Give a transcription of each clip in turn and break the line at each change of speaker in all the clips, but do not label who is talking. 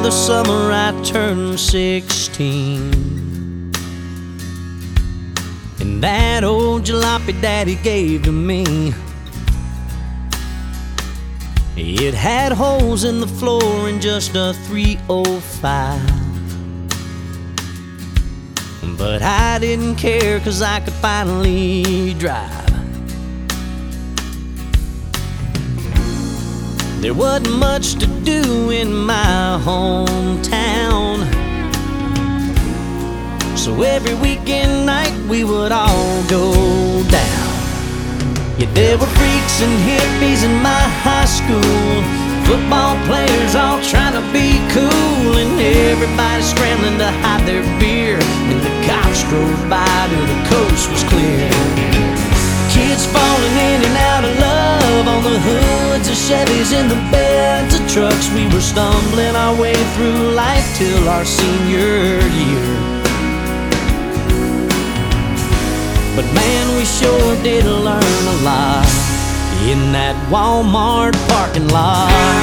the summer I turned 16. And that old jalopy Daddy gave to me, it had holes in the floor and just a 305. But I didn't care, 'cause I could finally drive. There wasn't much to do in my hometown, so every weekend night we would all go down. Yeah, there were freaks and hippies in my high school, football players all trying to be cool, and everybody scrambling to hide their beer when the cops drove by till the coast was clear. Kids falling in and out of love on the hoods of Chevys and the beds of trucks. We were stumbling our way through life till our senior year. But man, we sure did learn a lot in that Walmart parking lot.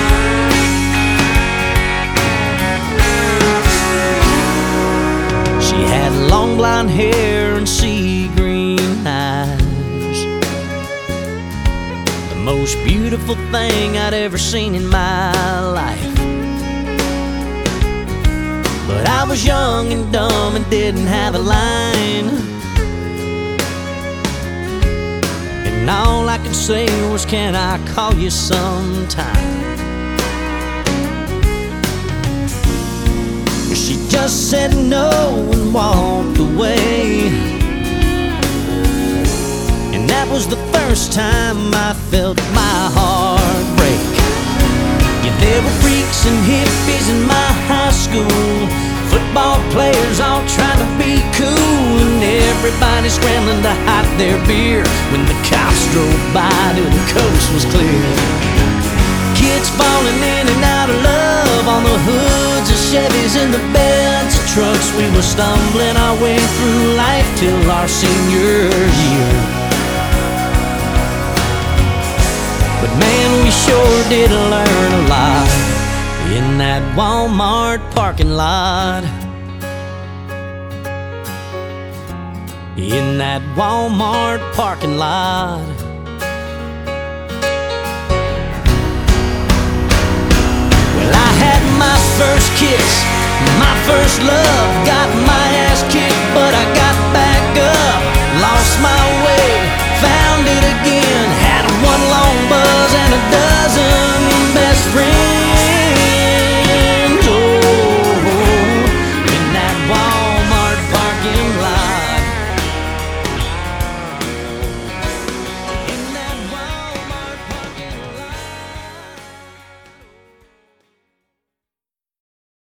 She had long blonde hair and sea green eyes, the most beautiful thing I'd ever seen in my life. But I was young and dumb and didn't have a line, and all I could say was, can I call you sometime? She just said no and walked away, and that was the first time I felt my heart break. Yeah, there were freaks and hippies in my high school, football players all trying to be cool, and everybody scrambling to hide their beer when the cops drove by till the coast was clear. Kids falling in and out of love on the hoods of Chevys and the beds of trucks. We were stumbling our way through life till our senior year. But man, we sure did learn a lot in that Walmart parking lot. In that Walmart parking lot. Well, I had my first kiss, my first love, got my ass kicked, but I got back up, lost my way, found it again, had one long buzz and a dozen